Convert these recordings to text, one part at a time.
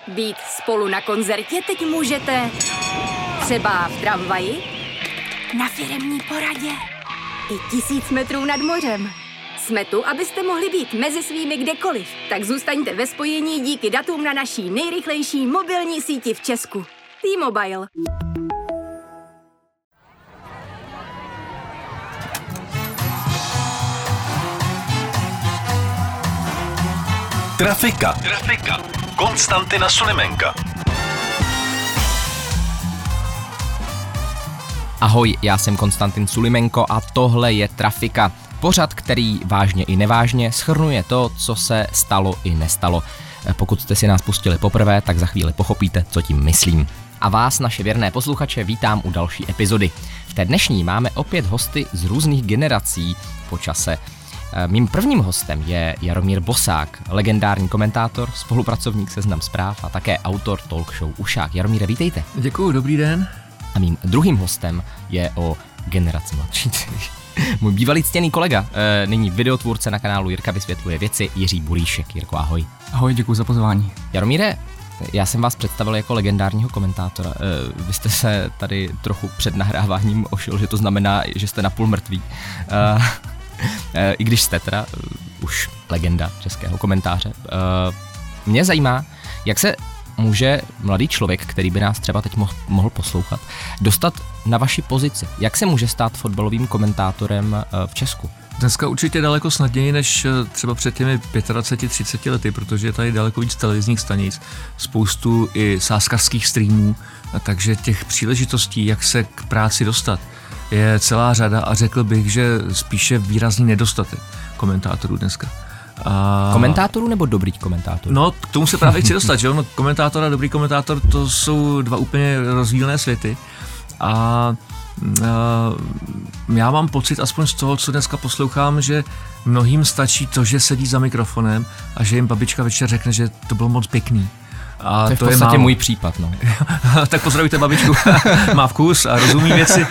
Být spolu na koncertě teď můžete třeba v tramvaji, na firemní poradě i 1000 metrů nad mořem. Jsme tu, abyste mohli být mezi svými kdekoliv. Tak zůstaňte ve spojení díky datům na naší nejrychlejší mobilní síti v Česku. T-Mobile. Trafika. Konstantina Sulimenka. Ahoj, já jsem Konstantin Sulimenko a tohle je Trafika. Pořad, který vážně i nevážně shrnuje to, co se stalo i nestalo. Pokud jste si nás pustili poprvé, tak za chvíli pochopíte, co tím myslím. A vás, naše věrné posluchače, vítám u další epizody. V té dnešní máme opět hosty z různých generací po čase. Mým prvním hostem je Jaromír Bosák, legendární komentátor, spolupracovník Seznam Zpráv a také autor talk show Ušák. Jaromíre, vítejte. Děkuju, dobrý den. A mým druhým hostem je o generaci mladší. Můj bývalý ctěný kolega, nyní videotvůrce na kanálu Jirka vysvětluje věci, Jiří Bulíšek. Jirko, ahoj. Ahoj, děkuji za pozvání. Jaromíre, já jsem vás představil jako legendárního komentátora. Vy jste se tady trochu před nahráváním ošil, že to znamená, že jste napůl mrtví. I když jste teda už legenda českého komentáře. Mě zajímá, jak se může mladý člověk, který by nás třeba teď mohl poslouchat, dostat na vaši pozici. Jak se může stát fotbalovým komentátorem v Česku? Dneska určitě daleko snadněji než třeba před těmi 25-30 lety, protože je tady daleko víc televizních stanic, spoustu i sázkařských streamů, takže těch příležitostí, jak se k práci dostat, je celá řada a řekl bych, že spíše výrazný nedostatek komentátorů dneska. Komentátorů nebo dobrý komentátor? No, k tomu se právě chci dostat, že ono, komentátor a dobrý komentátor, to jsou dva úplně rozdílné světy a já mám pocit, aspoň z toho, co dneska poslouchám, že mnohým stačí to, že sedí za mikrofonem a že jim babička večer řekne, že to bylo moc pěkný. A to je v podstatě můj případ, no. Tak pozdravujte babičku, má vkus a rozumí věci.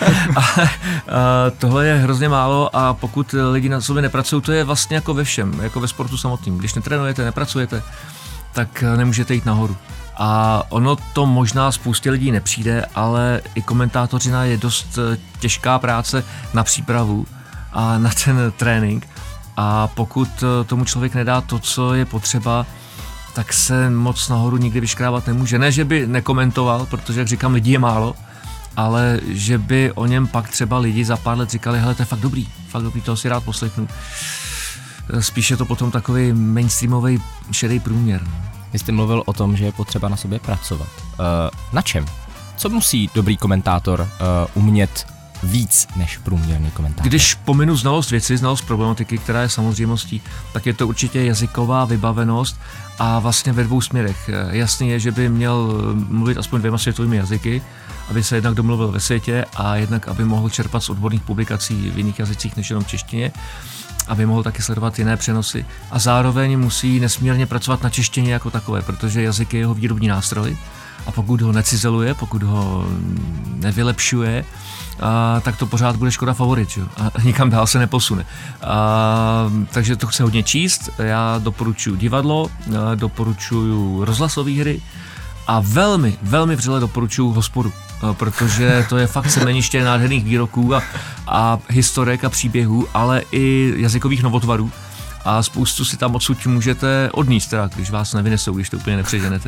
Tohle je hrozně málo a pokud lidi na sobě nepracují, to je vlastně jako ve všem, jako ve sportu samotným. Když netrénujete, nepracujete, tak nemůžete jít nahoru. A ono to možná spoustě lidí nepřijde, ale i komentátorina je dost těžká práce na přípravu a na ten trénink. A pokud tomu člověk nedá to, co je potřeba, tak se moc nahoru nikdy vyškrávat nemůže. Ne, že by nekomentoval, protože, jak říkám, lidí je málo, ale že by o něm pak třeba lidi za pár let říkali, hele, to je fakt dobrý, toho si rád poslechnu. Spíše to potom takový mainstreamový šedý průměr. Vy jste mluvil o tom, že je potřeba na sobě pracovat. Na čem? Co musí dobrý komentátor umět víc než průměrný komentátor? Když pominu znalost věci, znalost problematiky, která je samozřejmostí, tak je to určitě jazyková vybavenost a vlastně ve dvou směrech. Jasný je, že by měl mluvit aspoň 2 světovými jazyky, aby se jednak domluvil ve světě a jednak, aby mohl čerpat z odborných publikací v jiných jazycích než jenom v češtině, aby mohl taky sledovat jiné přenosy a zároveň musí nesmírně pracovat na češtině jako takové, protože jazyk je jeho výrobní nástroj a pokud ho necizeluje, pokud ho nevylepšuje, tak to pořád bude škoda favorit, že? A nikam dál se neposune. Takže to chce hodně číst, já doporučuji divadlo, doporučuji rozhlasové hry a velmi, velmi vřele doporučuji hospodu, protože to je fakt semeniště nádherných výroků a historek a příběhů, ale i jazykových novotvarů. A spoustu si tam odsud můžete odníst, teda, když vás nevynesou, když to úplně nepřeženete.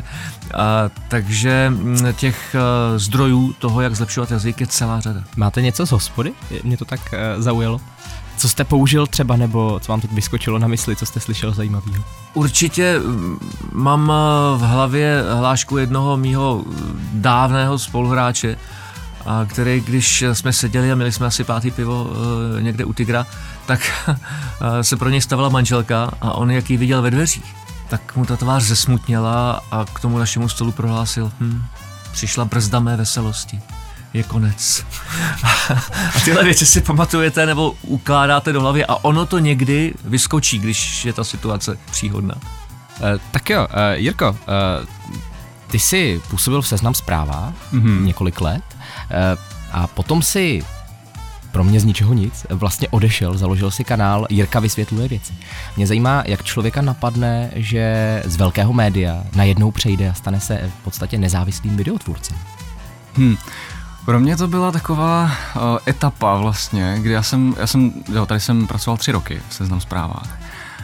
Takže těch zdrojů toho, jak zlepšovat jazyk, je celá řada. Máte něco z hospody? Mě to tak zaujalo. Co jste použil třeba, nebo co vám teď vyskočilo na mysli, co jste slyšel zajímavého? Určitě mám v hlavě hlášku jednoho mýho dávného spoluhráče, který, když jsme seděli a měli jsme asi 5. pivo někde u Tigra, tak se pro něj stavila manželka a on, jak ji viděl ve dveřích, tak mu ta tvář zesmutněla a k tomu našemu stolu prohlásil, přišla brzda mé veselosti, je konec. A tyhle věci si pamatujete nebo ukládáte do hlavy a ono to někdy vyskočí, když je ta situace příhodná. Tak jo, Jirko, ty jsi působil v Seznam Zprávách několik let a potom si pro mě z ničeho nic vlastně odešel, založil si kanál Jirka vysvětluje věci. Mě zajímá, jak člověka napadne, že z velkého média najednou přejde a stane se v podstatě nezávislým videotvůrcem. Pro mě to byla taková etapa vlastně, kdy já jsem pracoval 3 roky v Seznam Zprávách.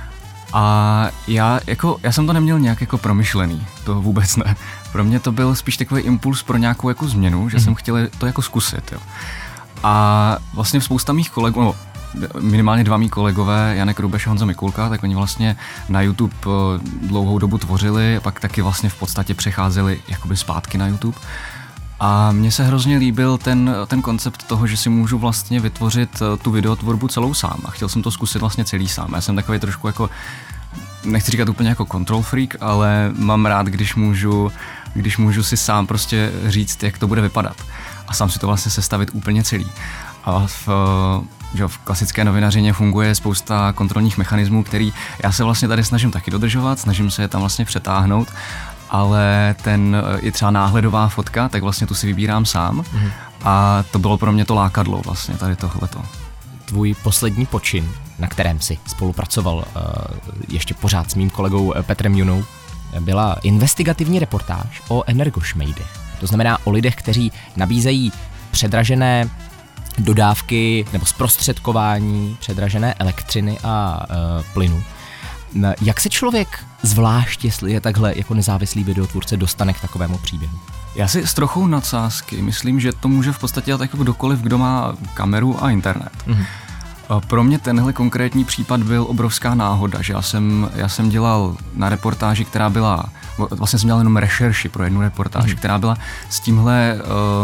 A já jsem to neměl nějak jako promyšlený, to vůbec ne. Pro mě to byl spíš takový impuls pro nějakou jako změnu, že jsem chtěl to jako zkusit, jo. A vlastně spousta mých kolegů, minimálně 2 mý kolegové, Janek Rubeš a Honza Mikulka, tak oni vlastně na YouTube dlouhou dobu tvořili, pak taky vlastně v podstatě přecházeli jakoby zpátky na YouTube. A mně se hrozně líbil ten koncept toho, že si můžu vlastně vytvořit tu videotvorbu celou sám a chtěl jsem to zkusit vlastně celý sám. Já jsem takový trošku jako, nechci říkat úplně jako control freak, ale mám rád, když můžu si sám prostě říct, jak to bude vypadat a sám si to vlastně sestavit úplně celý. A v klasické novinařině funguje spousta kontrolních mechanismů, který já se vlastně tady snažím taky dodržovat, snažím se je tam vlastně přetáhnout, ale i třeba náhledová fotka, tak vlastně tu si vybírám sám a to bylo pro mě to lákadlo vlastně tady tohleto. Tvůj poslední počin, na kterém si spolupracoval ještě pořád s mým kolegou Petrem Junou, byla investigativní reportáž o energošmejdech. To znamená o lidech, kteří nabízejí předražené dodávky nebo zprostředkování předražené elektřiny a plynu. Jak se člověk, zvlášť jestli je takhle jako nezávislý videotvůrce, dostane k takovému příběhu? Já si s trochou nadsázky myslím, že to může v podstatě dělat jako kdokoliv, kdo má kameru a internet. Pro mě tenhle konkrétní případ byl obrovská náhoda, že já jsem dělal na reportáži, která byla, vlastně jsem dělal jenom rešerši pro jednu reportáž, která byla s tímhle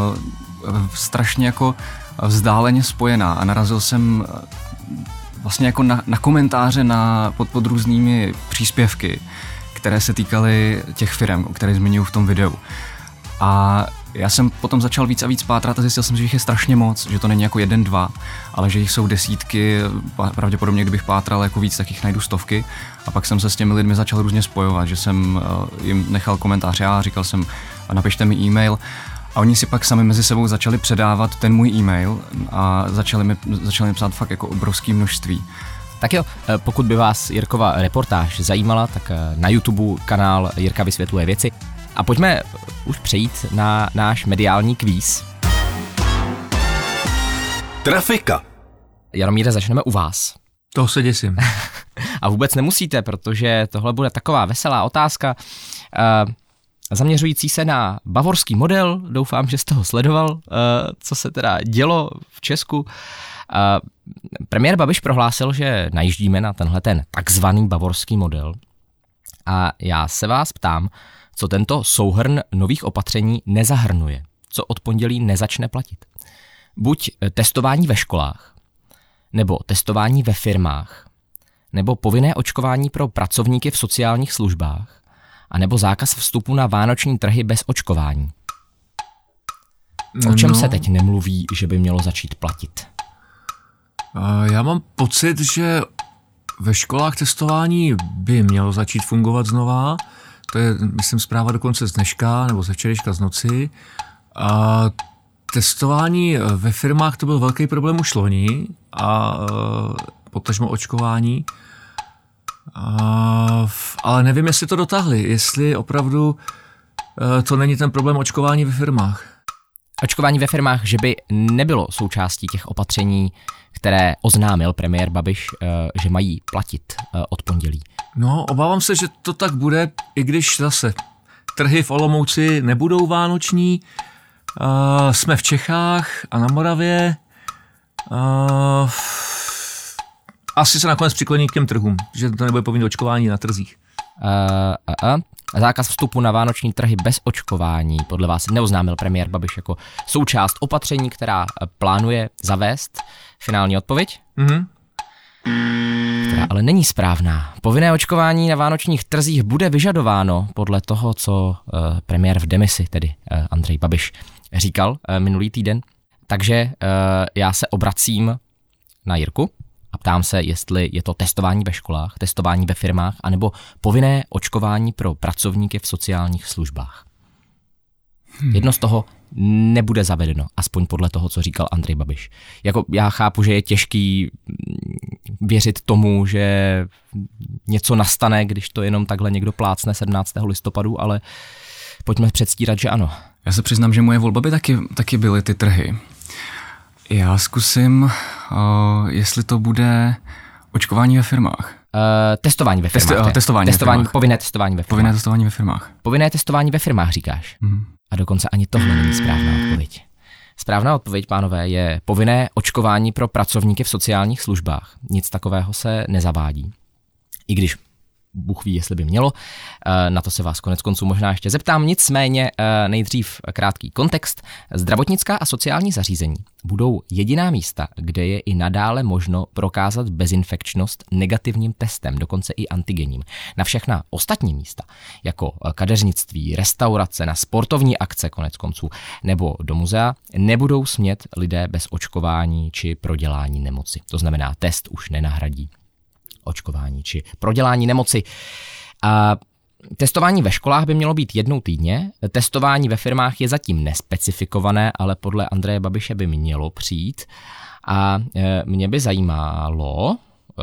strašně jako vzdáleně spojená a narazil jsem vlastně jako na komentáře pod různými příspěvky, které se týkaly těch firem, které zmiňuji v tom videu. A já jsem potom začal víc a víc pátrat a zjistil jsem, že jich je strašně moc, že to není jako 1, 2, ale že jich jsou desítky, pravděpodobně kdybych pátral jako víc, tak jich najdu stovky. A pak jsem se s těmi lidmi začal různě spojovat, že jsem jim nechal komentář já, říkal jsem napište mi e-mail. A oni si pak sami mezi sebou začali předávat ten můj e-mail a začali mi psát fakt jako obrovské množství. Tak jo, pokud by vás Jirkova reportáž zajímala, tak na YouTube kanál Jirka vysvětluje věci. A pojďme už přejít na náš mediální kvíz. Trafika. Jaromíre, začneme u vás. Toho se děsím. A vůbec nemusíte, protože tohle bude taková veselá otázka. Zaměřující se na bavorský model, doufám, že jste ho sledoval, co se teda dělo v Česku. Premiér Babiš prohlásil, že najíždíme na tenhle ten takzvaný bavorský model. A já se vás ptám, co tento souhrn nových opatření nezahrnuje, co od pondělí nezačne platit. Buď testování ve školách, nebo testování ve firmách, nebo povinné očkování pro pracovníky v sociálních službách, a nebo zákaz vstupu na vánoční trhy bez očkování. O čem se teď nemluví, že by mělo začít platit? Já mám pocit, že ve školách testování by mělo začít fungovat znova. To je, myslím, zpráva dokonce z dneška nebo ze včerejška z noci. A testování ve firmách to byl velký problém už loni a potažmo očkování. Ale nevím, jestli to dotáhli, jestli opravdu to není ten problém očkování ve firmách. Očkování ve firmách, že by nebylo součástí těch opatření, které oznámil premiér Babiš, že mají platit od pondělí. No, obávám se, že to tak bude, i když zase trhy v Olomouci nebudou vánoční, jsme v Čechách a na Moravě, asi se nakonec přikloní k těm trhům, že to nebude povinné očkování na trzích. Zákaz vstupu na vánoční trhy bez očkování podle vás neoznámil premiér Babiš jako součást opatření, která plánuje zavést. Finální odpověď? Která ale není správná. Povinné očkování na vánočních trzích bude vyžadováno podle toho, co premiér v demisi, tedy Andrej Babiš, říkal minulý týden. Takže já se obracím na Jirku a ptám se, jestli je to testování ve školách, testování ve firmách, anebo povinné očkování pro pracovníky v sociálních službách. Jedno z toho nebude zavedeno, aspoň podle toho, co říkal Andrej Babiš. Jako já chápu, že je těžký věřit tomu, že něco nastane, když to jenom takhle někdo plácne 17. listopadu, ale pojďme předstírat, že ano. Já se přiznám, že moje volba by taky byly ty trhy. Já zkusím, jestli to bude očkování ve firmách. Testování ve firmách. Povinné testování ve firmách. Povinné testování ve firmách. Povinné testování ve firmách, říkáš. A dokonce ani tohle není správná odpověď. Správná odpověď, pánové, je povinné očkování pro pracovníky v sociálních službách. Nic takového se nezavádí. I když Bůh ví, jestli by mělo, na to se vás koneckonců možná ještě zeptám, nicméně nejdřív krátký kontext. Zdravotnická a sociální zařízení budou jediná místa, kde je i nadále možno prokázat bezinfekčnost negativním testem, dokonce i antigenním. Na všechna ostatní místa, jako kadeřnictví, restaurace, na sportovní akce koneckonců nebo do muzea, nebudou smět lidé bez očkování či prodělání nemoci. To znamená, test už nenahradí očkování či prodělání nemoci. A testování ve školách by mělo být jednou týdně. Testování ve firmách je zatím nespecifikované, ale podle Andreje Babiše by mělo přijít. A mě by zajímalo,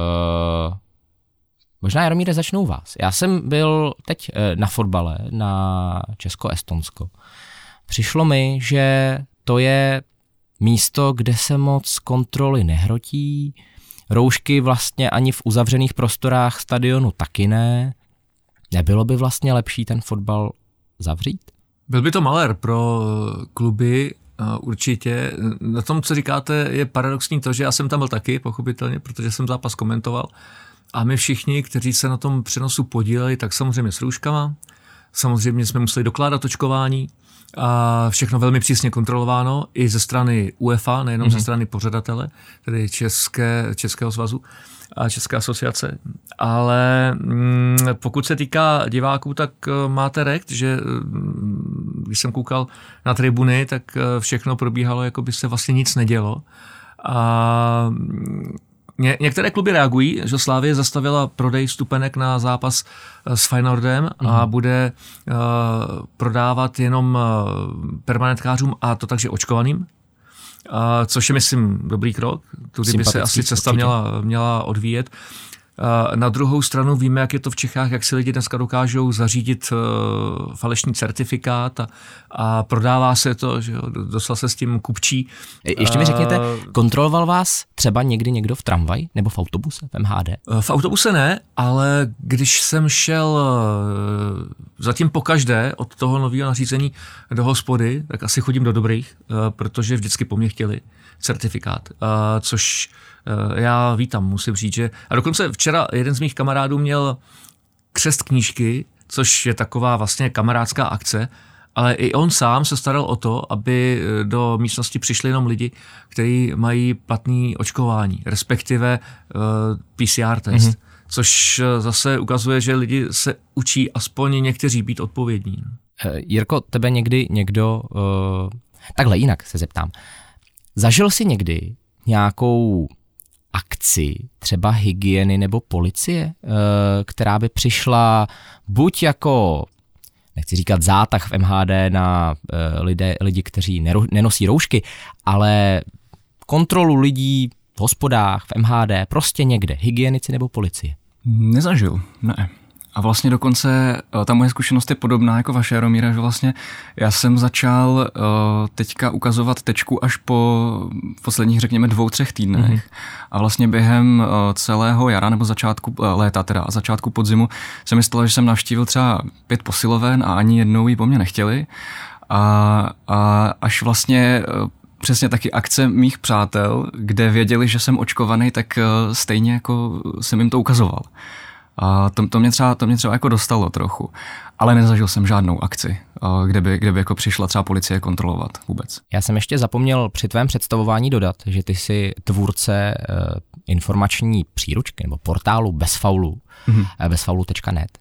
možná Jaromíre, začnou vás. Já jsem byl teď na fotbale na Česko-Estonsko. Přišlo mi, že to je místo, kde se moc kontroly nehrotí, roušky vlastně ani v uzavřených prostorách stadionu taky ne. Nebylo by vlastně lepší ten fotbal zavřít? Byl by to malér pro kluby, určitě. Na tom, co říkáte, je paradoxní to, že já jsem tam byl taky, pochopitelně, protože jsem zápas komentoval. A my všichni, kteří se na tom přenosu podíleli, tak samozřejmě s rouškama. Samozřejmě jsme museli dokládat očkování. A všechno velmi přísně kontrolováno i ze strany UEFA, nejenom ze strany pořadatele, tedy Českého svazu a České asociace. Ale pokud se týká diváků, tak máte rekt, že když jsem koukal na tribuny, tak všechno probíhalo, jako by se vlastně nic nedělo. A některé kluby reagují, že Slavie zastavila prodej vstupenek na zápas s Feyenoordem a bude prodávat jenom permanentkářům, a to takže očkovaným, což je, myslím, dobrý krok. Tudy by se asi cesta měla odvíjet. Na druhou stranu víme, jak je to v Čechách, jak si lidi dneska dokážou zařídit falešný certifikát a prodává se to, že dostal se s tím kupčí. Ještě mi řekněte, kontroloval vás třeba někdy někdo v tramvaji nebo v autobuse, v MHD? V autobuse ne, ale když jsem šel zatím pokaždé od toho nového nařízení do hospody, tak asi chodím do dobrých, protože vždycky po mně chtěli certifikát, což já vítám, musím říct, že... A dokonce včera jeden z mých kamarádů měl křest knížky, což je taková vlastně kamarádská akce, ale i on sám se staral o to, aby do místnosti přišli jenom lidi, kteří mají platný očkování, respektive PCR test, což zase ukazuje, že lidi se učí aspoň někteří být odpovědní. Jirko, tebe někdy někdo... Takhle jinak se zeptám. Zažil jsi někdy nějakou akci, třeba hygieny nebo policie, která by přišla buď jako, nechci říkat zátah v MHD na lidi, kteří nenosí roušky, ale kontrolu lidí v hospodách, v MHD, prostě někde, hygienici nebo policie? Nezažil, ne. A vlastně dokonce ta moje zkušenost je podobná jako vaše, Jaromíre, že vlastně já jsem začal teďka ukazovat tečku až po posledních, řekněme, 2-3 týdnech. A vlastně během celého jara nebo začátku léta, teda začátku podzimu, se mi stalo, že jsem navštívil třeba 5 posiloven a ani jednou ji po mně nechtěli. A až vlastně přesně taky akce mých přátel, kde věděli, že jsem očkovaný, tak stejně jako jsem jim to ukazoval. A to mě třeba jako dostalo trochu, ale nezažil jsem žádnou akci, kde by jako přišla třeba policie kontrolovat vůbec. Já jsem ještě zapomněl při tvém představování dodat, že ty jsi tvůrce informační příručky nebo portálu Bezfaulu, bezfaulu.net,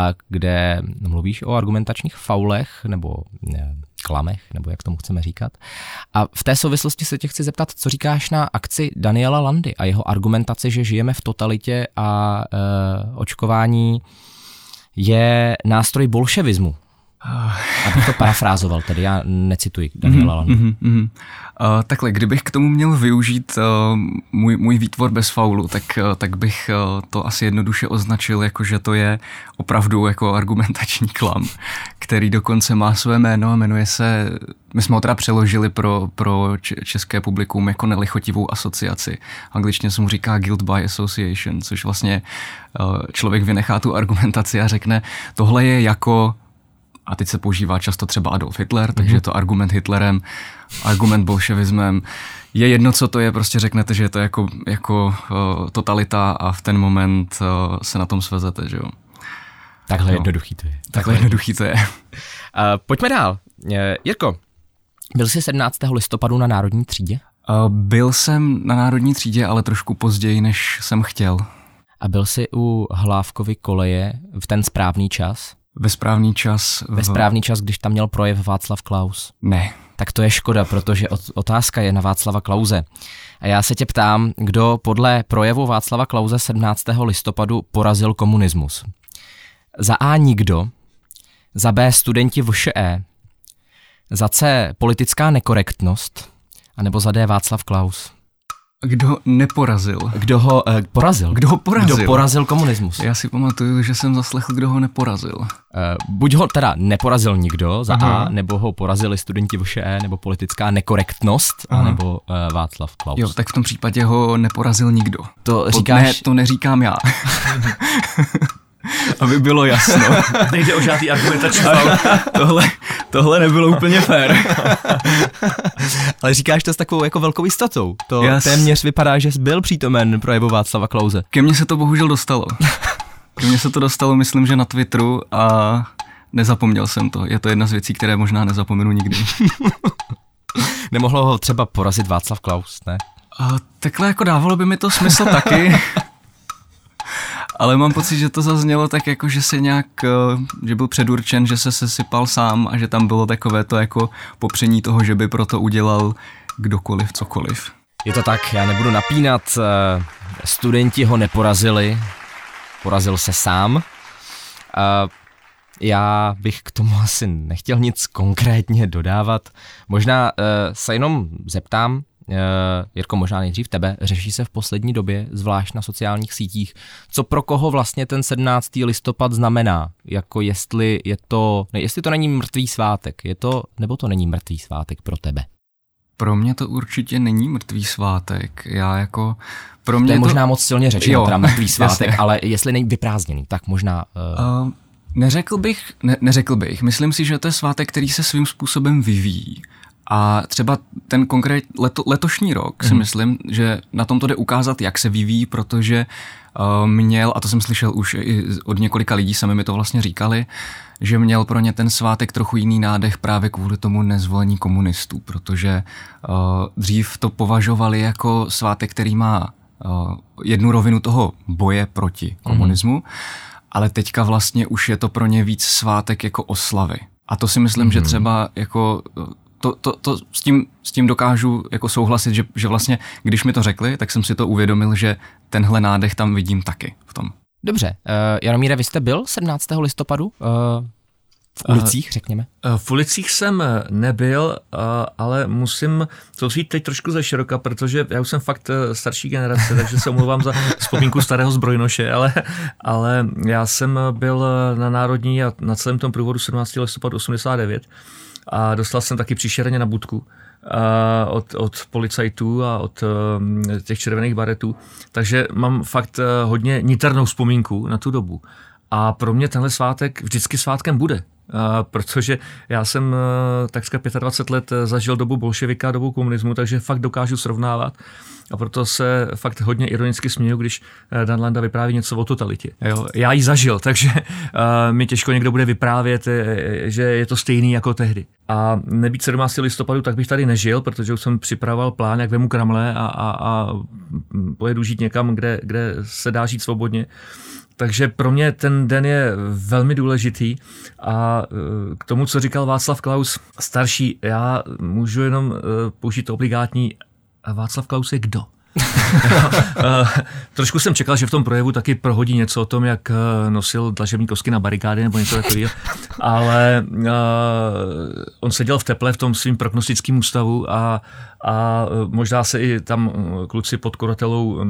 kde mluvíš o argumentačních faulech nebo klamech, nebo jak tomu chceme říkat. A v té souvislosti se tě chci zeptat, co říkáš na akci Daniela Landy a jeho argumentaci, že žijeme v totalitě a očkování je nástroj bolševismu. Abych to parafrázoval, tedy já necituji Daniela Landu. Takhle, kdybych k tomu měl využít můj výtvor bez faulu, tak bych to asi jednoduše označil jako, že to je opravdu jako argumentační klam, který dokonce má své jméno a jmenuje se, my jsme ho teda přeložili pro české publikum jako nelichotivou asociaci. Angličtině se mu říká guilt by association, což vlastně člověk vynechá tu argumentaci a řekne, tohle je jako, a teď se používá často třeba Adolf Hitler, takže je to argument Hitlerem, argument bolševismem. Je jedno, co to je, prostě řeknete, že je to jako totalita a v ten moment se na tom svezete, že jo. Takhle jednoduchý to je. Takhle jednoduchý to je. Pojďme dál. Jirko, byl jsi 17. listopadu na Národní třídě? Byl jsem na Národní třídě, ale trošku později, než jsem chtěl. A byl jsi u Hlávkovy koleje v ten správný čas? Ve správný čas. Ve správný čas, když tam měl projev Václav Klaus? Ne. Tak to je škoda, protože otázka je na Václava Klause. A já se tě ptám, kdo podle projevu Václava Klause 17. listopadu porazil komunismus? Za A nikdo, za B studenti VŠE, za C politická nekorektnost, anebo za D Václav Klaus? Kdo neporazil? Kdo ho porazil? Kdo ho porazil? Kdo porazil komunismus? Já si pamatuju, že jsem zaslechl, kdo ho neporazil. Buď ho teda neporazil nikdo, za A, nebo ho porazili studenti VŠE, nebo politická nekorektnost, anebo Václav Klaus. Jo, tak v tom případě ho neporazil nikdo. To říkáš... Ne, to neříkám já. Aby bylo jasno. Nejde o žádný argumentační. Tohle nebylo úplně fér. Ale říkáš to s takovou jako velkou jistotou. To téměř vypadá, že jsi byl přítomen projevu Václava Klause. Ke mně se to bohužel dostalo. Myslím, že na Twitteru a nezapomněl jsem to. Je to jedna z věcí, které možná nezapomenu nikdy. Nemohlo ho třeba porazit Václav Klaus, ne? Takhle jako dávalo by mi to smysl taky. Ale mám pocit, že to zaznělo tak jako, že se nějak, že byl předurčen, že se sesypal sám a že tam bylo takové to jako popření toho, že by proto udělal kdokoliv, cokoliv. Je to tak, já nebudu napínat, studenti ho neporazili, porazil se sám. Já bych k tomu asi nechtěl nic konkrétně dodávat. Možná se jenom zeptám, Jirko, možná nejdřív tebe, řeší se v poslední době, zvlášť na sociálních sítích, co pro koho vlastně ten 17. listopad znamená, jako jestli to není mrtvý svátek, je to, nebo to není mrtvý svátek pro tebe? Pro mě to určitě není mrtvý svátek, pro mě to je možná moc silně řečeno, teda mrtvý svátek, jasně. Ale jestli není vyprázdněný, tak možná... Neřekl bych, myslím si, že to je svátek, který se svým způsobem vyvíjí. A třeba ten letošní rok si myslím, že na tom to jde ukázat, jak se vyvíjí, protože měl, a to jsem slyšel už i od několika lidí, sami mi to vlastně říkali, že měl pro ně ten svátek trochu jiný nádech právě kvůli tomu nezvolení komunistů, protože dřív to považovali jako svátek, který má jednu rovinu toho boje proti komunismu, ale teďka vlastně už je to pro ně víc svátek jako oslavy. A to si myslím, že třeba jako... To s tím dokážu jako souhlasit, že vlastně, když mi to řekli, tak jsem si to uvědomil, že tenhle nádech tam vidím taky v tom. Dobře, Jaromíre, vy jste byl 17. listopadu v ulicích, řekněme? V ulicích jsem nebyl, ale musím to říct teď trošku ze široka, protože já už jsem fakt starší generace, takže se omlouvám za vzpomínku starého zbrojnoše, ale já jsem byl na Národní a na celém tom průvodu 17. listopadu 89 a dostal jsem taky příšerně na budku od policajtů a od těch červených baretů, takže mám fakt hodně niternou vzpomínku na tu dobu. A pro mě tenhle svátek vždycky svátkem bude, protože já jsem takřka 25 let zažil dobu bolševika, dobu komunismu, takže fakt dokážu srovnávat. A proto se fakt hodně ironicky směju, když Dan Landa vypráví něco o totalitě. Jo? Já ji zažil, takže mi těžko někdo bude vyprávět, že je to stejný jako tehdy. A nebýt 17. listopadu, tak bych tady nežil, protože už jsem připravoval plán, jak vemu kramle a pojedu žít někam, kde se dá žít svobodně. Takže pro mě ten den je velmi důležitý a k tomu, co říkal Václav Klaus starší, já můžu jenom použít to obligátní a Václav Klaus je kdo? Trošku jsem čekal, že v tom projevu taky prohodí něco o tom, jak nosil dlažební kosky na barikády nebo něco takového, ale on seděl v teple v tom svým prognostickém ústavu a možná se i tam kluci pod koratelou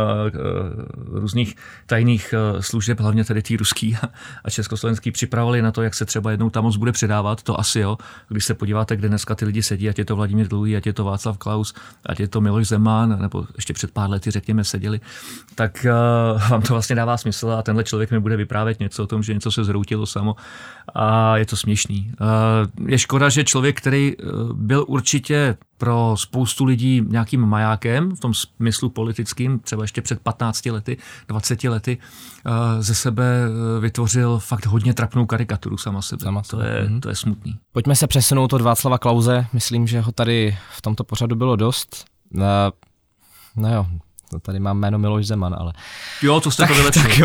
různých tajných služeb, hlavně tedy tý ruský a československý, připravovali na to, jak se třeba jednou ta moc bude předávat, to asi jo, když se podíváte, kde dneska ty lidi sedí, ať je to Vladimír Dlouhý, ať je to Václav Klaus, ať je to Miloš Zeman, nebo ještě před pár lety, řekněme, seděli, tak vám to vlastně dává smysl a tenhle člověk mi bude vyprávět něco o tom, že něco se zhroutilo samo a je to směšný. Je škoda, že člověk, který byl určitě pro spoustu lidí nějakým majákem, v tom smyslu politickým, třeba ještě před 15 lety, 20 lety, ze sebe vytvořil fakt hodně trapnou karikaturu sama sebe. To je smutný. Pojďme se přesunout od Václava Klause, myslím, že ho tady v tomto pořadu bylo dost. No jo, tady mám jméno Miloš Zeman, ale... Jo, to jste to vylepšili.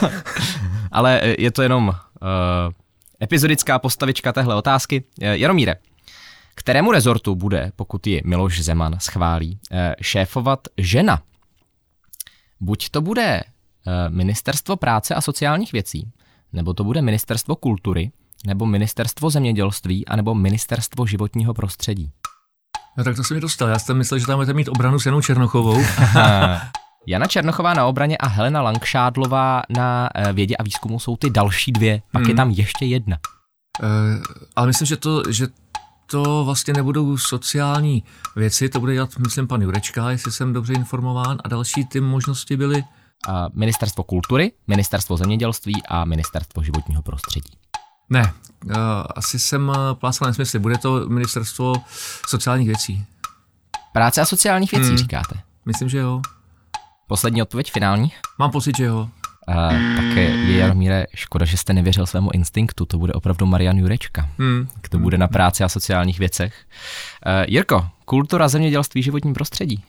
Ale je to jenom epizodická postavička téhle otázky. Jaromíre, kterému rezortu bude, pokud ji Miloš Zeman schválí, šéfovat žena? Buď to bude Ministerstvo práce a sociálních věcí, nebo to bude Ministerstvo kultury, nebo Ministerstvo zemědělství, anebo Ministerstvo životního prostředí. No tak to se mi dostal. Já jsem myslel, že tam budete mít obranu s Janou Černochovou. Jana Černochová na obraně a Helena Langšádlová na vědě a výzkumu jsou ty další dvě. Pak je tam ještě jedna. Ale myslím, že to vlastně nebudou sociální věci, to bude dělat, myslím, pan Jurečka, jestli jsem dobře informován, a další ty možnosti byly... Ministerstvo kultury, Ministerstvo zemědělství a Ministerstvo životního prostředí. Ne, asi jsem plácal nesmysly, bude to Ministerstvo sociálních věcí. Práce a sociálních věcí říkáte? Myslím, že jo. Poslední odpověď, finální? Mám pocit, že jo. Tak je, Jaromíre, škoda, že jste nevěřil svému instinktu, to bude opravdu Marian Jurečka, to bude na práci a sociálních věcech. Jirko, kultura, zemědělství, životní prostředí.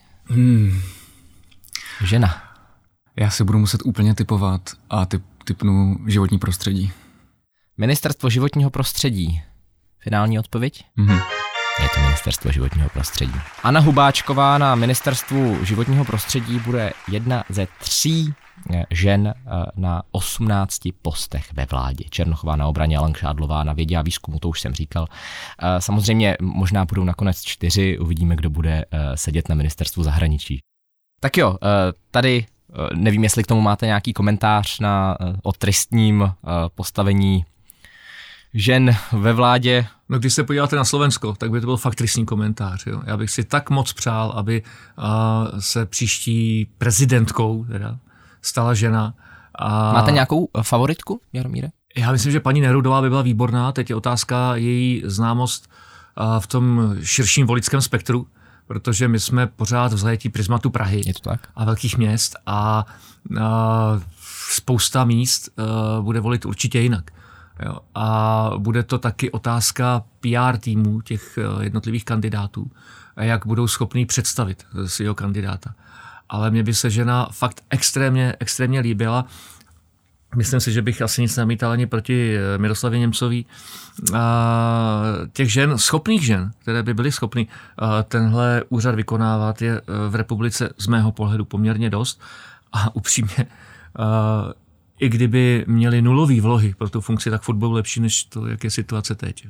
Žena. Já si budu muset úplně typovat a typnu životní prostředí. Ministerstvo životního prostředí. Finální odpověď? Je to Ministerstvo životního prostředí. Anna Hubáčková na Ministerstvu životního prostředí bude jedna ze 3 žen na 18 postech ve vládě. Černochová na obraně a Langšádlová na vědě a výzkumu, to už jsem říkal. Samozřejmě možná budou nakonec 4, uvidíme, kdo bude sedět na Ministerstvu zahraničí. Tak jo, tady nevím, jestli k tomu máte nějaký komentář o tristním postavení žen ve vládě. No když se podíváte na Slovensko, tak by to byl fakt tristní komentář. Jo. Já bych si tak moc přál, aby se příští prezidentkou stala žena. Máte nějakou favoritku, Jaromíre? Já myslím, že paní Nerudová by byla výborná. Teď je otázka její známost v tom širším voličském spektru, protože my jsme pořád v zajetí prismatu Prahy a velkých měst a spousta míst bude volit určitě jinak. Jo. A bude to taky otázka PR týmu těch jednotlivých kandidátů, jak budou schopní představit svého kandidáta. Ale mně by se žena fakt extrémně líbila. Myslím si, že bych asi nic namítal ani proti Miroslavě Němcové. Těch žen, schopných žen, které by byly schopny tenhle úřad vykonávat, je v republice z mého pohledu poměrně dost. A upřímně, i kdyby měli nulový vlohy pro tu funkci, tak furt budou lepší, než to, jak je situace teď.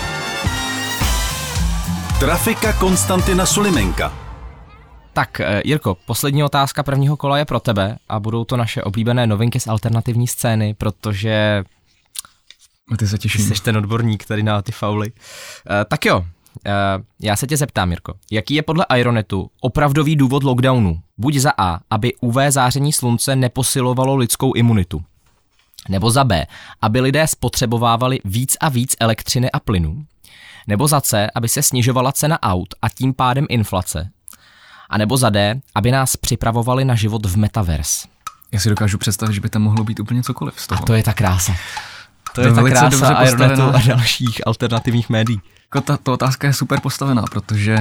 Trafika Konstantina Sulimenka. Tak, Jirko, poslední otázka prvního kola je pro tebe a budou to naše oblíbené novinky z alternativní scény, protože ty se těším. Jsi ten odborník tady na ty fauly. Tak jo, já se tě zeptám, Jirko, jaký je podle Ironetu opravdový důvod lockdownu? Buď za A, aby UV záření slunce neposilovalo lidskou imunitu, nebo za B, aby lidé spotřebovávali víc a víc elektřiny a plynu, nebo za C, aby se snižovala cena aut a tím pádem inflace, a nebo za D, aby nás připravovali na život v metaverse. Já si dokážu představit, že by tam mohlo být úplně cokoliv z toho. A to je ta krása. To je ta krása Ironetu a dalších alternativních médií. Ta otázka je super postavená, protože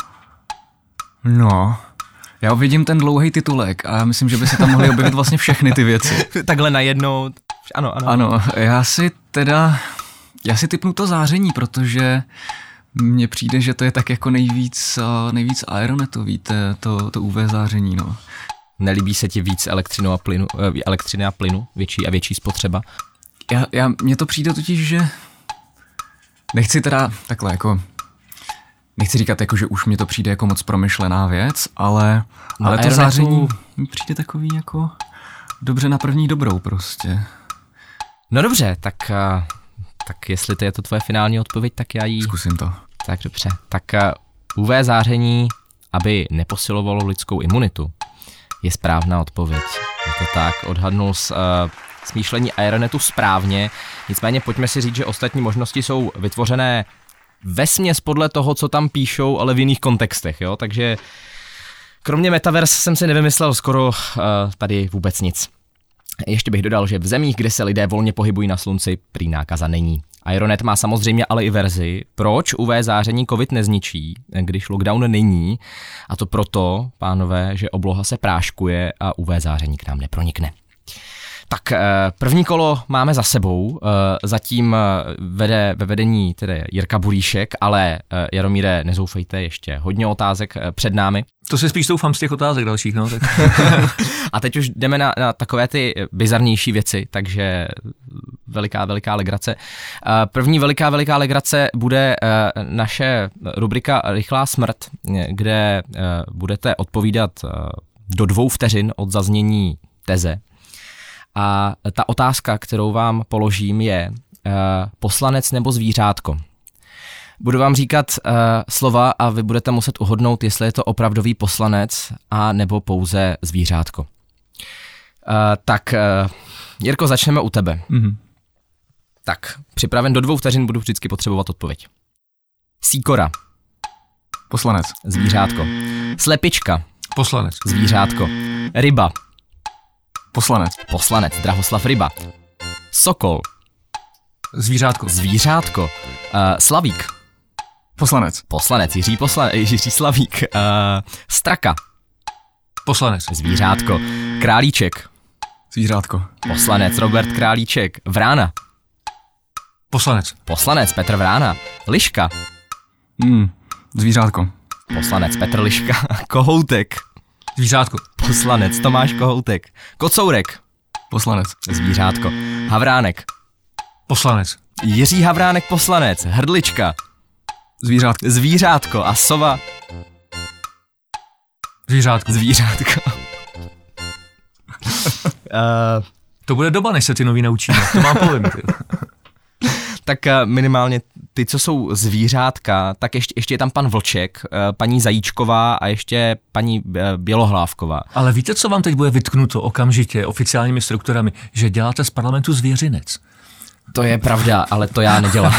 já vidím ten dlouhý titulek a myslím, že by se tam mohly objevit vlastně všechny ty věci. Takhle najednou. Ano. Já si tipnu to záření, protože mně přijde, že to je tak jako nejvíc Ironetový, to UV záření, no. Nelíbí se ti víc elektřiny a plynu, větší a větší spotřeba? Mně to přijde totiž, že nechci teda takhle jako, nechci říkat jako, že už mě to přijde jako moc promyšlená věc, ale to záření mi přijde takový jako dobře na první dobrou prostě. No dobře, tak jestli to je to tvoje finální odpověď, tak já ji... Zkusím to. Tak dobře. Tak UV záření, aby neposilovalo lidskou imunitu, je správná odpověď. Je to tak, odhadnul smýšlení Aeronetu správně, nicméně pojďme si říct, že ostatní možnosti jsou vytvořené vesměs podle toho, co tam píšou, ale v jiných kontextech, jo, takže kromě Metaverse jsem si nevymyslel skoro tady vůbec nic. Ještě bych dodal, že v zemích, kde se lidé volně pohybují na slunci, prý nákaza není. Aeronet má samozřejmě ale i verzi, proč UV záření COVID nezničí, když lockdown není, a to proto, pánové, že obloha se práškuje a UV záření k nám nepronikne. Tak první kolo máme za sebou, zatím vede ve vedení tedy Jirka Bulíšek, ale Jaromíre, nezoufejte, ještě hodně otázek před námi. To si spíš doufám z těch otázek dalších, no. Tak. A teď už jdeme na takové ty bizarnější věci, takže veliká legrace. První veliká legrace bude naše rubrika Rychlá smrt, kde budete odpovídat do 2 vteřin od zaznění teze. A ta otázka, kterou vám položím, je poslanec nebo zvířátko. Budu vám říkat slova a vy budete muset uhodnout, jestli je to opravdový poslanec a nebo pouze zvířátko. Tak, Jirko, začneme u tebe. Mm-hmm. Tak, připraven do 2 vteřin, budu vždycky potřebovat odpověď. Síkora. Poslanec. Zvířátko. Slepička. Poslanec. Zvířátko. Ryba. Poslanec. Poslanec. Drahoslav Ryba. Sokol. Zvířátko. Zvířátko. Slavík. Poslanec. Poslanec. Jiří Slavík. Straka. Poslanec. Zvířátko. Králíček. Zvířátko. Poslanec. Robert Králíček. Vrána. Poslanec. Poslanec. Petr Vrána. Liška. Zvířátko. Poslanec. Petr Liška. Kohoutek. Zvířátko. Poslanec. Tomáš Kohoutek. Kocourek. Poslanec. Zvířátko. Havránek. Poslanec. Jiří Havránek. Poslanec. Hrdlička. Zvířátko. Zvířátko. A sova. Zvířátko. Zvířátko. To bude doba, než se ty nový naučíme. To mám povím. Tak minimálně ty, co jsou zvířátka, tak ještě je tam pan Vlček, paní Zajíčková a ještě paní Bělohlávková. Ale víte, co vám teď bude vytknuto okamžitě oficiálními strukturami? Že děláte z parlamentu zvěřinec. To je pravda, ale to já nedělám.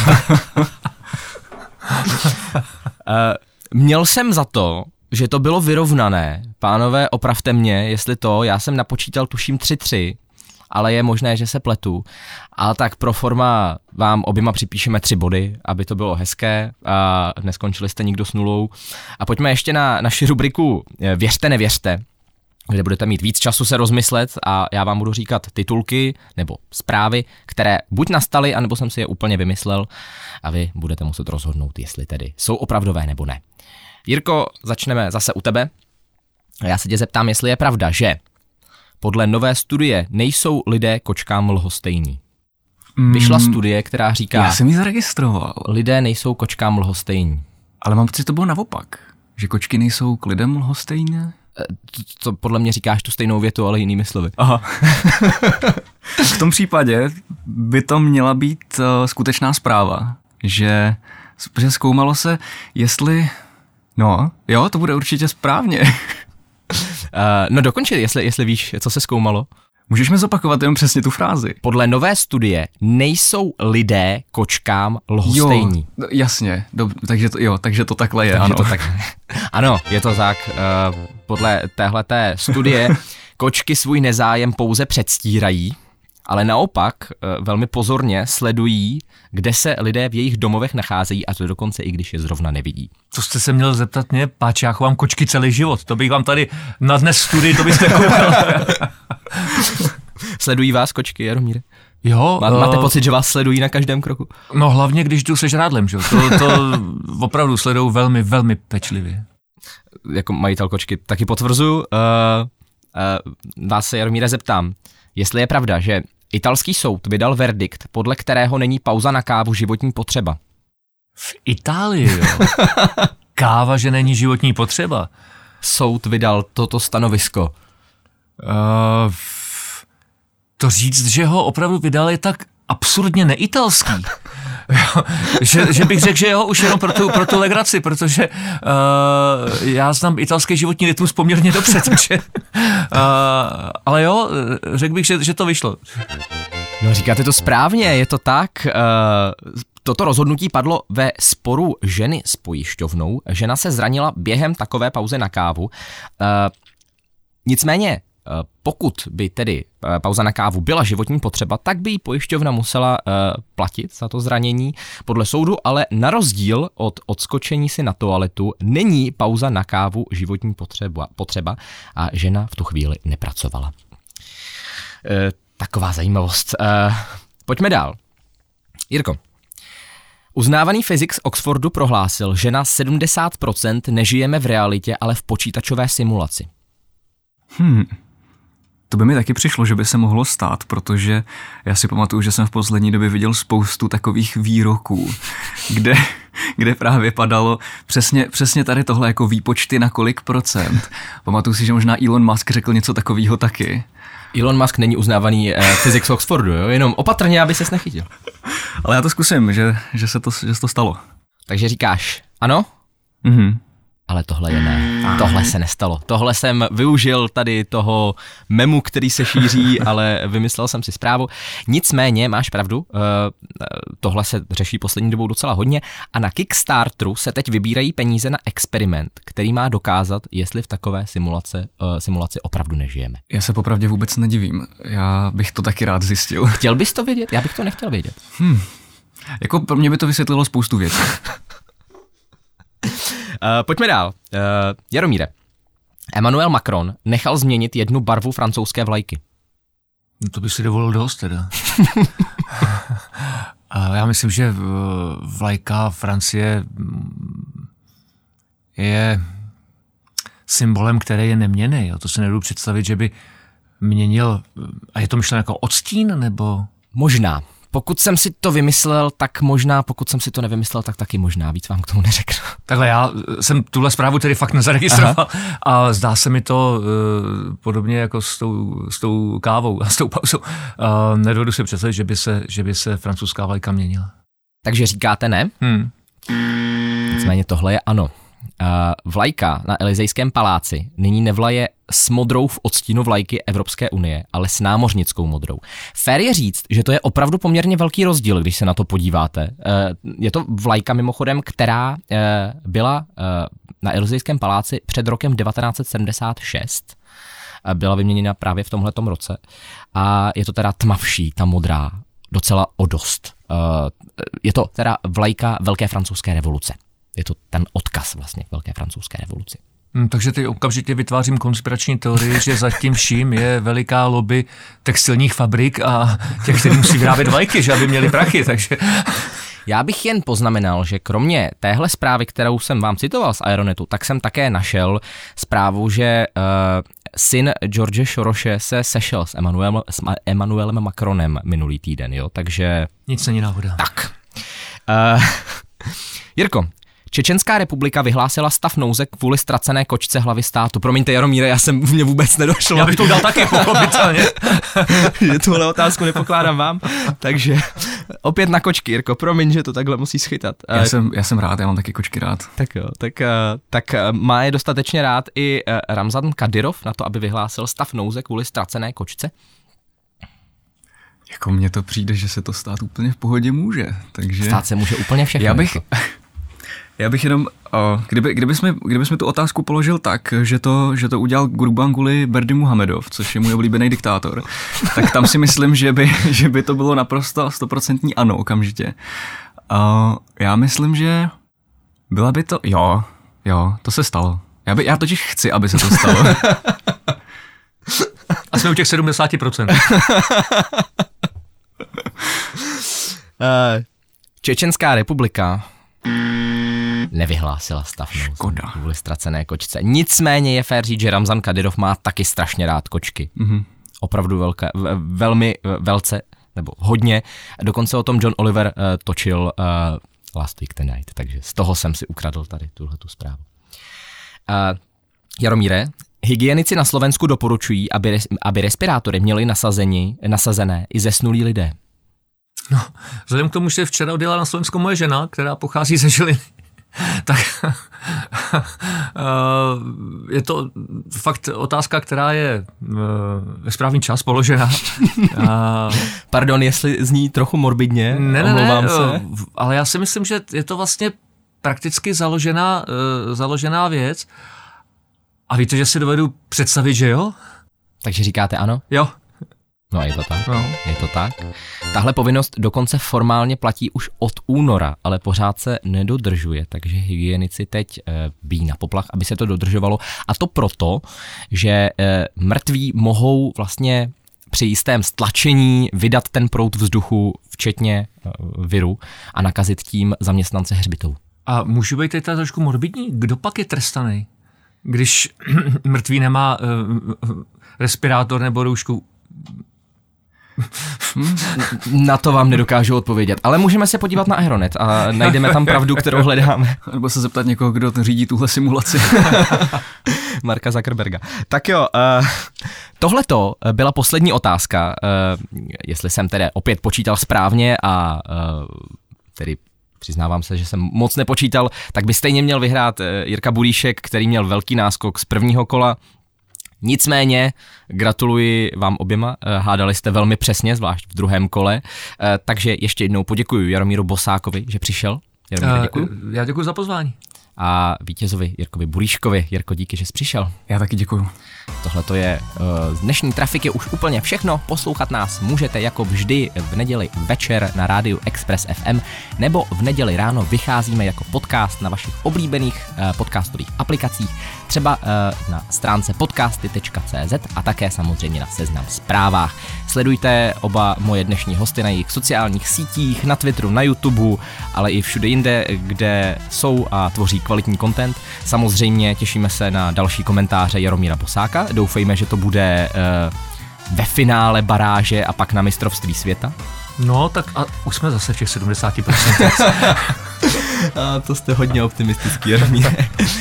Měl jsem za to, že to bylo vyrovnané. Pánové, opravte mě, jestli já jsem napočítal tuším 3-3, ale je možné, že se pletu. Ale tak pro forma vám oběma připíšeme 3 body, aby to bylo hezké a neskončili jste nikdo s nulou. A pojďme ještě na naši rubriku Věřte, nevěřte, kde budete mít víc času se rozmyslet a já vám budu říkat titulky nebo zprávy, které buď nastaly, anebo jsem si je úplně vymyslel a vy budete muset rozhodnout, jestli tedy jsou opravdové nebo ne. Jirko, začneme zase u tebe. Já se tě zeptám, jestli je pravda, že podle nové studie nejsou lidé kočkám lhostejní. Vyšla studie, která říká... Já jsem ji zaregistroval. Lidé nejsou kočkám lhostejní. Ale mám pocit, že to bylo naopak. Že kočky nejsou k lidem lhostejné? To podle mě říkáš tu stejnou větu, ale jinými slovy. Aha. V tom případě by to měla být skutečná zpráva. Že zkoumalo se, jestli... No, jo, to bude určitě správně. No dokončit, jestli víš, co se zkoumalo. Můžeš mi zopakovat jenom přesně tu frázi? Podle nové studie nejsou lidé kočkám lhostejní. Jo, jasně, takže to takhle je, ano. Ano, je to tak. Podle téhleté studie kočky svůj nezájem pouze předstírají, ale naopak velmi pozorně sledují, kde se lidé v jejich domovech nacházejí, a to dokonce i když je zrovna nevidí. To jste se měl zeptat mě, páč, já chovám kočky celý život, to bych vám tady na dnes studii, to byste koupil. Sledují vás kočky, Jaromíre? Jo. Máte pocit, že vás sledují na každém kroku? No hlavně, když jdu se žrádlem, že? To opravdu sledují velmi, velmi pečlivě. Jako majitel kočky taky potvrzuju. Vás se, Jaromíre, zeptám, jestli je pravda, že Italský soud vydal verdikt, podle kterého není pauza na kávu životní potřeba. V Itálii, jo? Káva, že není životní potřeba. Soud vydal toto stanovisko. To říct, že ho opravdu vydal, je tak absurdně neitalský. že bych řekl, že jo, už jenom pro tu legraci, protože já znám italský životní rytmus poměrně dobře, takže, ale jo, řekl bych, že to vyšlo. No říkáte to správně, je to tak. Toto rozhodnutí padlo ve sporu ženy s pojišťovnou. Žena se zranila během takové pauzy na kávu. Nicméně, pokud by tedy pauza na kávu byla životní potřeba, tak by jí pojišťovna musela platit za to zranění podle soudu, ale na rozdíl od odskočení si na toaletu není pauza na kávu životní potřeba a žena v tu chvíli nepracovala. Taková zajímavost. Pojďme dál. Jirko, uznávaný fyzik z Oxfordu prohlásil, že na 70% nežijeme v realitě, ale v počítačové simulaci. To by mi taky přišlo, že by se mohlo stát, protože já si pamatuju, že jsem v poslední době viděl spoustu takových výroků, kde právě padalo přesně tady tohle jako výpočty na kolik procent. Pamatuju si, že možná Elon Musk řekl něco takového taky. Elon Musk není uznávaný fyzik z Oxfordu, jo? Jenom opatrně, aby ses nechytil. Ale já to zkusím, že se to stalo. Takže říkáš ano? Ale tohle je ne. Tohle se nestalo. Tohle jsem využil tady toho memu, který se šíří, ale vymyslel jsem si zprávu. Nicméně máš pravdu, tohle se řeší poslední dobou docela hodně a na Kickstarteru se teď vybírají peníze na experiment, který má dokázat, jestli v takové simulaci opravdu nežijeme. Já se popravdě vůbec nedivím. Já bych to taky rád zjistil. Chtěl bys to vědět? Já bych to nechtěl vědět. Jako pro mě by to vysvětlilo spoustu věcí. Pojďme dál. Jaromíre, Emmanuel Macron nechal změnit jednu barvu francouzské vlajky. No to by si dovolil dost teda. Já myslím, že vlajka Francie je symbolem, který je neměnný. Jo. To si nedovedu představit, že by měnil, a je to myšleno jako odstín, nebo? Možná. Pokud jsem si to vymyslel, tak možná, pokud jsem si to nevymyslel, tak taky možná, víc vám k tomu neřeknu. Takhle, já jsem tuhle zprávu tedy fakt nezaregistroval. Aha. A zdá se mi to podobně jako s tou kávou a s tou pauzou. Nedovedu si představit, že by se francouzská vlajka měnila. Takže říkáte ne? Nicméně tohle je ano. Vlajka na Elizejském paláci nyní nevlaje s modrou v odstínu vlajky Evropské unie, ale s námořnickou modrou. Fér je říct, že to je opravdu poměrně velký rozdíl, když se na to podíváte. Je to vlajka mimochodem, která byla na Elizejském paláci před rokem 1976. Byla vyměněna právě v tomhletom roce. A je to teda tmavší, ta modrá, docela o dost. Je to teda vlajka Velké francouzské revoluce. Je to ten odkaz vlastně k Velké francouzské revoluci. Takže teď okamžitě vytvářím konspirační teorii, že za tím vším je veliká lobby textilních fabrik a těch, kteří musí vyrábět vlajky, že aby měli prachy, takže... Já bych jen poznamenal, že kromě téhle zprávy, kterou jsem vám citoval z Aeronetu, tak jsem také našel zprávu, že syn George Sorose se sešel s Emmanuelem Macronem minulý týden, jo, takže... Nic není náhoda. Tak. Jirko, Čečenská republika vyhlásila stav nouze kvůli ztracené kočce hlavy státu. Promiňte, Jaromíre, mě vůbec nedošlo. Já bych to dal taky, pochopitelně. Že tuhle otázku nepokládám vám. Takže opět na kočky, Jirko, promiň, že to takhle musí schytat. Já jsem rád, já mám taky kočky rád. Tak jo, tak má je dostatečně rád i Ramzan Kadyrov na to, aby vyhlásil stav nouze kvůli ztracené kočce? Jako mně to přijde, že se to stát úplně v pohodě může, takže... Stát se může úplně všechno. Já bych jenom, kdybychom tu otázku položil tak, že to udělal Gurbanguly Berdimuhamedov, což je můj oblíbený diktátor, tak tam si myslím, že by to bylo naprosto 100% ano okamžitě. Já myslím, že byla by to, jo, to se stalo. Já totiž chci, aby se to stalo. A jsme u těch 70%. Čečenská republika nevyhlásila stav nouze kvůli ztracené kočce. Nicméně je fér říct, že Ramzan Kadyrov má taky strašně rád kočky. Opravdu velmi velce nebo hodně. Dokonce o tom John Oliver točil Last Week Tonight, takže z toho jsem si ukradl tady tuhletu zprávu. Jaromíre, hygienici na Slovensku doporučují, aby respirátory měli nasazené i zesnulí lidé. No, vzhledem k tomu, že včera odjela na Slovensko moje žena, která pochází ze Žiliny, tak je to fakt otázka, která je ve správný čas položena. Pardon, jestli zní trochu morbidně, omlouvám se. Ale já si myslím, že je to vlastně prakticky založená věc. A víte, že si dovedu představit, že jo? Takže říkáte ano? Jo. No je to tak, je to tak. Tahle povinnost dokonce formálně platí už od února, ale pořád se nedodržuje, takže hygienici teď bijí na poplach, aby se to dodržovalo. A to proto, že mrtví mohou vlastně při jistém stlačení vydat ten proud vzduchu, včetně viru, a nakazit tím zaměstnance hřbitovů. A můžu být teď trošku morbidní? Kdo pak je trestaný, když mrtvý nemá respirátor nebo roušku? Na to vám nedokážu odpovědět, ale můžeme se podívat na Aeronet a najdeme tam pravdu, kterou hledáme. Nebo se zeptat někoho, kdo řídí tuhle simulaci. Marka Zuckerberga. Tak jo, tohleto byla poslední otázka, jestli jsem tedy opět počítal správně a tedy přiznávám se, že jsem moc nepočítal, tak by stejně měl vyhrát Jirka Bulíšek, který měl velký náskok z prvního kola. Nicméně gratuluji vám oběma, hádali jste velmi přesně, zvlášť v druhém kole, takže ještě jednou poděkuji Jaromíru Bosákovi, že přišel. Jaromír, děkuji. Já děkuji za pozvání. A vítězovi Jirkovi Bulíškovi. Jirko, díky, že jsi přišel. Já taky děkuju. Tohle to je z dnešní trafiky už úplně všechno. Poslouchat nás můžete jako vždy v neděli večer na rádiu Express FM nebo v neděli ráno vycházíme jako podcast na vašich oblíbených podcastových aplikacích, třeba na stránce podcasty.cz a také samozřejmě na Seznam Zprávách. Sledujte oba moje dnešní hosty na jejich sociálních sítích, na Twitteru, na YouTube, ale i všude jinde, kde jsou a tvoří kvalitní content. Samozřejmě těšíme se na další komentáře Jaromíra Bosáka. Doufejme, že to bude ve finále baráže a pak na mistrovství světa. No, tak a už jsme zase v těch 70%. A to jste hodně optimistický, Jaromíre.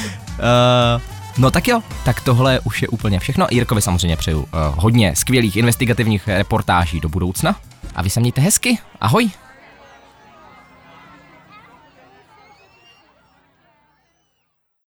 No tak jo, tak tohle už je úplně všechno. Jirkovi samozřejmě přeju hodně skvělých investigativních reportáží do budoucna. A vy se mějte hezky. Ahoj.